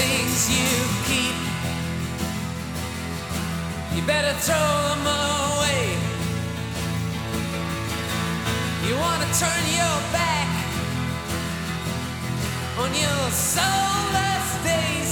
things you keep, you better throw them away. You wanna turn your back on your soul